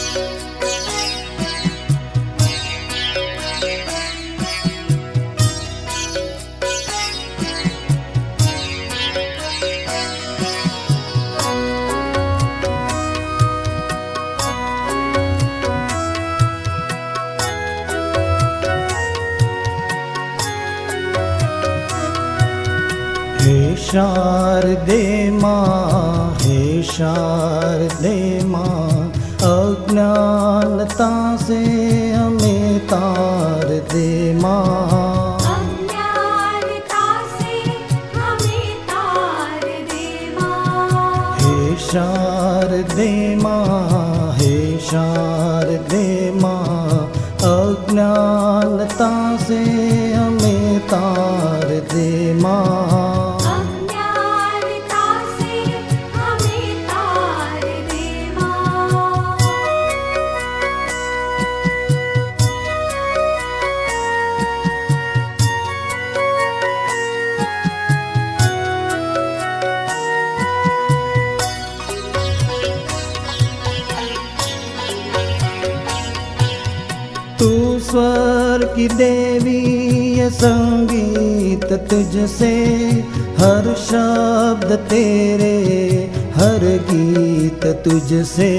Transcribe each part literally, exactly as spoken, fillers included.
हे शारदे माँ, हे शारदे माँ, अज्ञानता से हमें तार दे माँ। अज्ञानता से हमें तार दे माँ। हे शारदे माँ, हे शारदे माँ, अज्ञानता से हमें तार दे माँ। तू स्वर की देवी, ये संगीत तुझसे, हर शब्द तेरे, हर गीत तुझसे।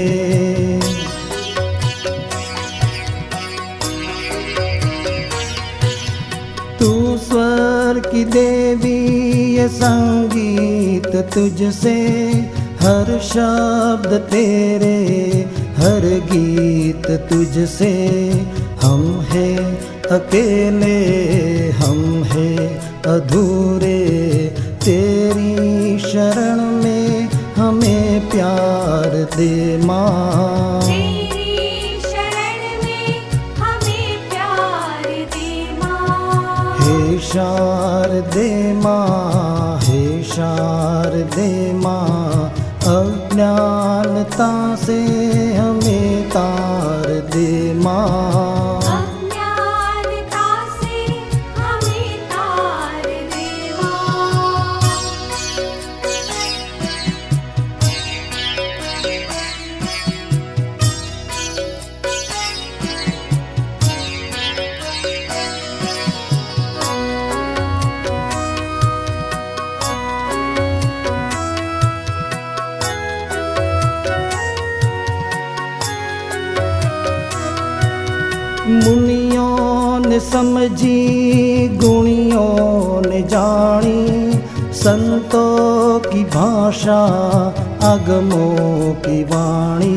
तू स्वर की देवी, ये संगीत तुझसे, हर शब्द तेरे, हर गीत तुझसे। हम हैं अकेले, हम हैं अधूरे, तेरी शरण में हमें प्यार दे माँ। तेरी शरण में हमें प्यार दे माँ। हे शारदे माँ, हे शारदे माँ, अज्ञानता से हमें तार दे माँ। अज्ञानता से हमें तार दे माँ। मुनियों ने समझी, गुणियों ने जानी, संतों की भाषा, आगमों की वाणी।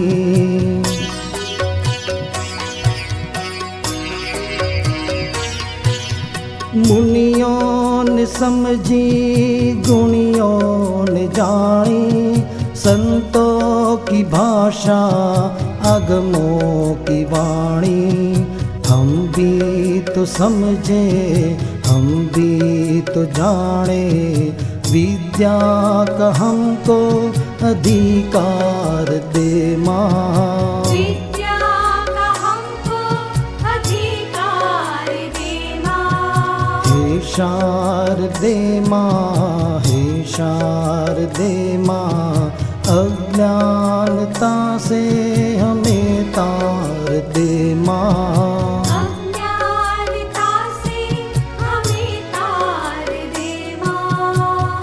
मुनियों ने समझी, गुणियों ने जानी, संतों की भाषा, आगमों की वाणी। हम भी तो समझे, हम भी तो जाने, विद्या का हमको अधिकार दे माँ। विद्या का हमको अधिकार दे माँ। हे शारदे माँ, हे शारदे माँ, अज्ञानता से हमें तार दे माँ। अज्ञानता से हमें तार दे माँ।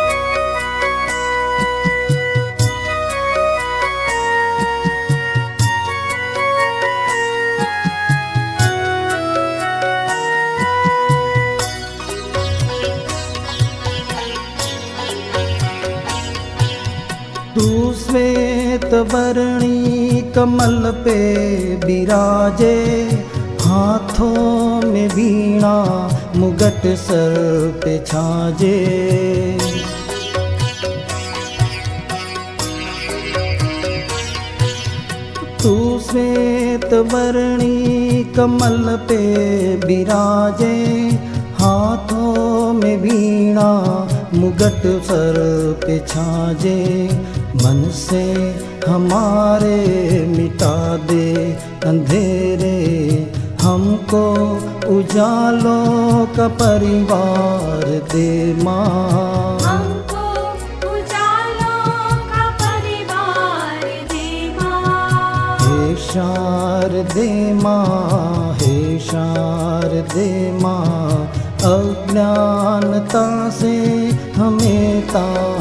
तू श्वेत वर्णी कमल पे बिराजे, हाथों में वीणा, मुगट सर पे छाजे। तू श्वेत वर्णी कमल पे बिराजे, हाथों में वीणा, मुगट सर पे छाजे। मन से हमारे मिटा दे अंधेरे, हमको उजालों का परिवार दे माँ। हमको उजालों का परिवार दे माँ। हे शारदे माँ, हे शारदे माँ, अज्ञानता से हमें तार